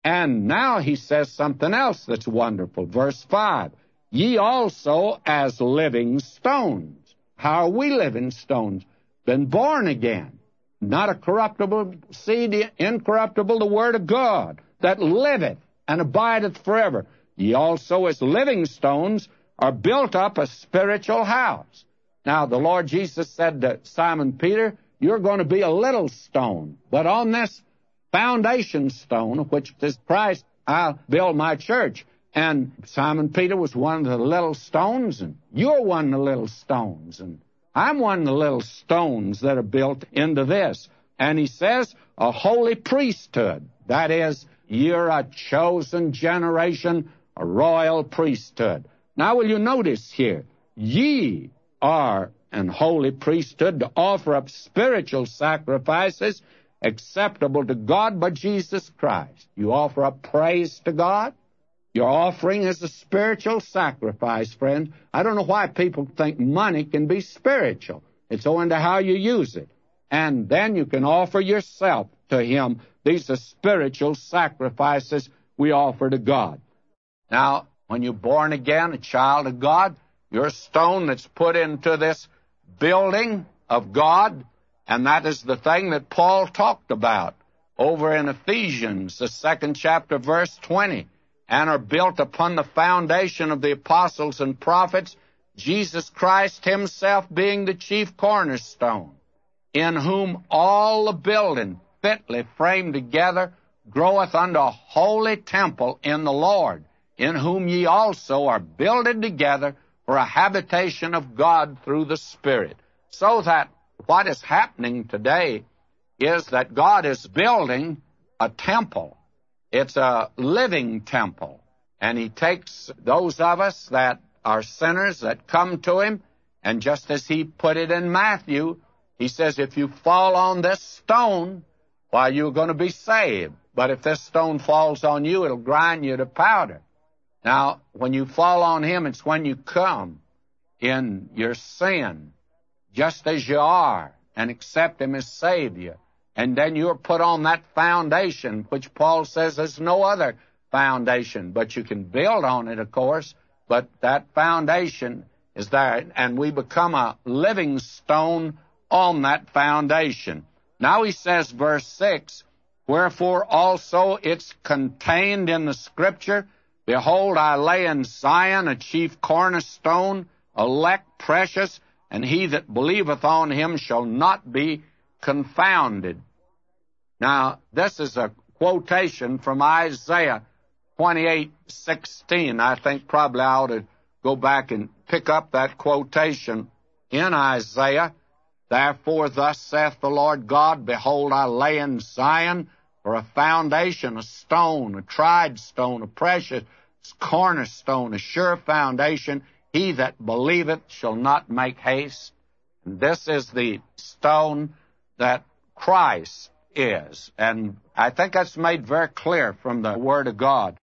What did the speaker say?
And now he says something else that's wonderful. Verse 5, ye also as living stones. How are we living stones? Been born again. Not a corruptible seed, incorruptible, the word of God, that liveth and abideth forever. Ye also as living stones are built up a spiritual house. Now, the Lord Jesus said to Simon Peter, you're going to be a little stone, but on this foundation stone, which is Christ, I'll build my church. And Simon Peter was one of the little stones, and you're one of the little stones, and I'm one of the little stones that are built into this. And he says, a holy priesthood. That is, you're a chosen generation, a royal priesthood. Now, will you notice here, ye are an holy priesthood to offer up spiritual sacrifices acceptable to God by Jesus Christ. You offer up praise to God. Your offering is a spiritual sacrifice, friends. I don't know why people think money can be spiritual. It's owing to how you use it. And then you can offer yourself to Him. These are spiritual sacrifices we offer to God. Now, when you're born again, a child of God, you're a stone that's put into this building of God, and that is the thing that Paul talked about over in Ephesians, the 2nd chapter, verse 20, and are built upon the foundation of the apostles and prophets, Jesus Christ himself being the chief cornerstone, in whom all the building fitly framed together groweth unto a holy temple in the Lord, in whom ye also are builded together for a habitation of God through the Spirit. So that what is happening today is that God is building a temple. It's a living temple. And He takes those of us that are sinners that come to Him, and just as He put it in Matthew, He says, if you fall on this stone, why, you're going to be saved. But if this stone falls on you, it'll grind you to powder. Now, when you fall on Him, it's when you come in your sin, just as you are, and accept Him as Savior. And then you're put on that foundation, which Paul says there's no other foundation. But you can build on it, of course, but that foundation is there, and we become a living stone on that foundation. Now he says, verse 6, wherefore also it's contained in the Scripture, behold, I lay in Zion a chief cornerstone, elect, precious, and he that believeth on Him shall not be confounded. Now, this is a quotation from Isaiah 28:16. I think probably I ought to go back and pick up that quotation in Isaiah. Therefore, thus saith the Lord God, behold, I lay in Zion for a foundation, a stone, a tried stone, a precious cornerstone, a sure foundation. He that believeth shall not make haste. And this is the stone that Christ is. And I think that's made very clear from the Word of God.